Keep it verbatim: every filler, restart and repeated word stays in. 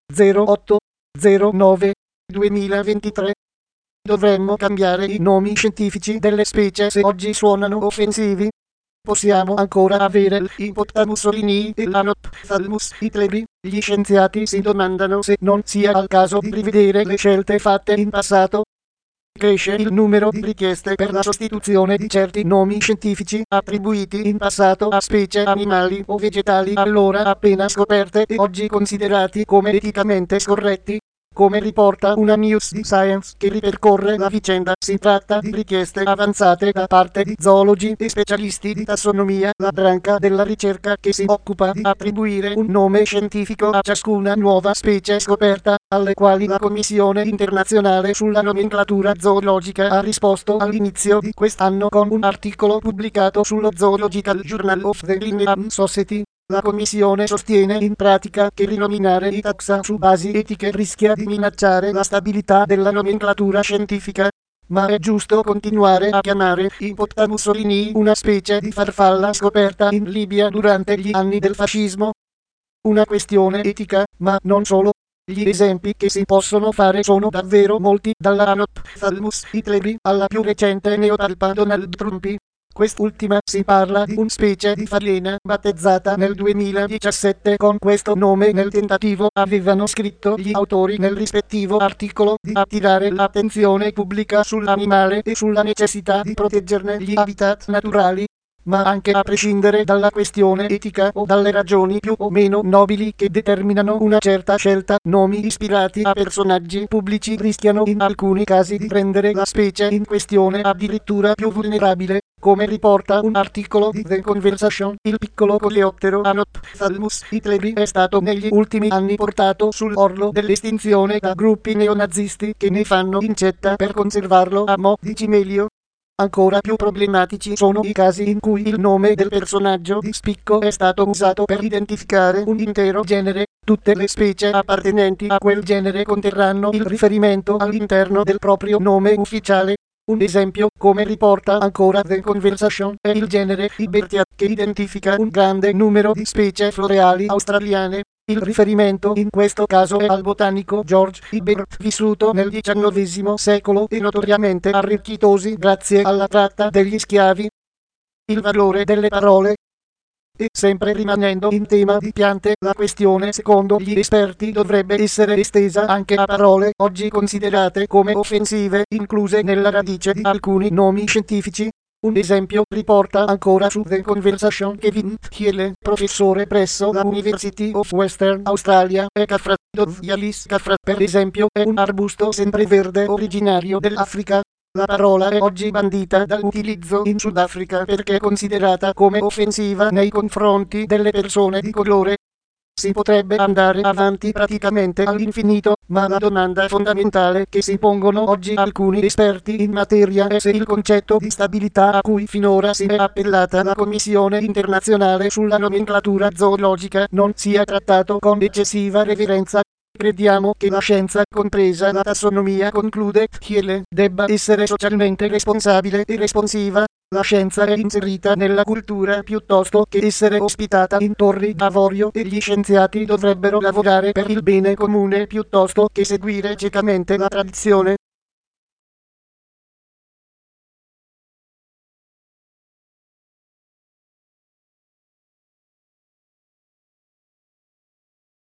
zero otto zero nove duemilaventitré. Dovremmo cambiare i nomi scientifici delle specie se oggi suonano offensivi. Possiamo ancora avere l'Hippopotamus solini e l'Anophthalmus hitleri. Gli scienziati si domandano se non sia al caso di rivedere le scelte fatte in passato. Cresce il numero di richieste per la sostituzione di certi nomi scientifici attribuiti in passato a specie animali o vegetali allora appena scoperte e oggi considerati come eticamente scorretti. Come riporta una news di Science che ripercorre la vicenda, si tratta di richieste avanzate da parte di zoologi e specialisti di tassonomia, la branca della ricerca che si occupa di attribuire un nome scientifico a ciascuna nuova specie scoperta, alle quali la Commissione internazionale sulla nomenclatura zoologica ha risposto all'inizio di quest'anno con un articolo pubblicato sullo Zoological Journal of the Linnean Society. La Commissione sostiene in pratica che rinominare i taxa su basi etiche rischia di minacciare la stabilità della nomenclatura scientifica. Ma è giusto continuare a chiamare Hippopotamus solini una specie di farfalla scoperta in Libia durante gli anni del fascismo? Una questione etica, ma non solo. Gli esempi che si possono fare sono davvero molti, dalla Anophthalmus hitleri alla più recente Neotalpa Donald Trumpi. Quest'ultima si parla di una specie di falena battezzata nel duemiladiciassette con questo nome nel tentativo, avevano scritto gli autori nel rispettivo articolo, di attirare l'attenzione pubblica sull'animale e sulla necessità di proteggerne gli habitat naturali. Ma anche a prescindere dalla questione etica o dalle ragioni più o meno nobili che determinano una certa scelta, nomi ispirati a personaggi pubblici rischiano in alcuni casi di rendere la specie in questione addirittura più vulnerabile. Come riporta un articolo di The Conversation, il piccolo coleottero Anophthalmus hitleri è stato negli ultimi anni portato sull'orlo dell'estinzione da gruppi neonazisti che ne fanno incetta per conservarlo a mo' di cimelio. Ancora più problematici sono i casi in cui il nome del personaggio di spicco è stato usato per identificare un intero genere. Tutte le specie appartenenti a quel genere conterranno il riferimento all'interno del proprio nome ufficiale. Un esempio, come riporta ancora The Conversation, è il genere Ibertia, che identifica un grande numero di specie floreali australiane. Il riferimento in questo caso è al botanico George Ibert, vissuto nel diciannovesimo secolo e notoriamente arricchitosi grazie alla tratta degli schiavi. Il valore delle parole. E sempre rimanendo in tema di piante, la questione secondo gli esperti dovrebbe essere estesa anche a parole oggi considerate come offensive, incluse nella radice di alcuni nomi scientifici. Un esempio riporta ancora su The Conversation Kevin Thiele, professore presso la University of Western Australia, e Caffra Dovyalis Caffra, per esempio, è un arbusto sempreverde originario dell'Africa. La parola è oggi bandita dall'utilizzo in Sudafrica perché considerata come offensiva nei confronti delle persone di colore. Si potrebbe andare avanti praticamente all'infinito, ma la domanda fondamentale che si pongono oggi alcuni esperti in materia è se il concetto di stabilità a cui finora si è appellata la Commissione internazionale sulla nomenclatura zoologica non sia trattato con eccessiva reverenza. Crediamo che la scienza, compresa la tassonomia, conclude Thiele, debba essere socialmente responsabile e responsiva. La scienza è inserita nella cultura piuttosto che essere ospitata in torri d'avorio e gli scienziati dovrebbero lavorare per il bene comune piuttosto che seguire ciecamente la tradizione.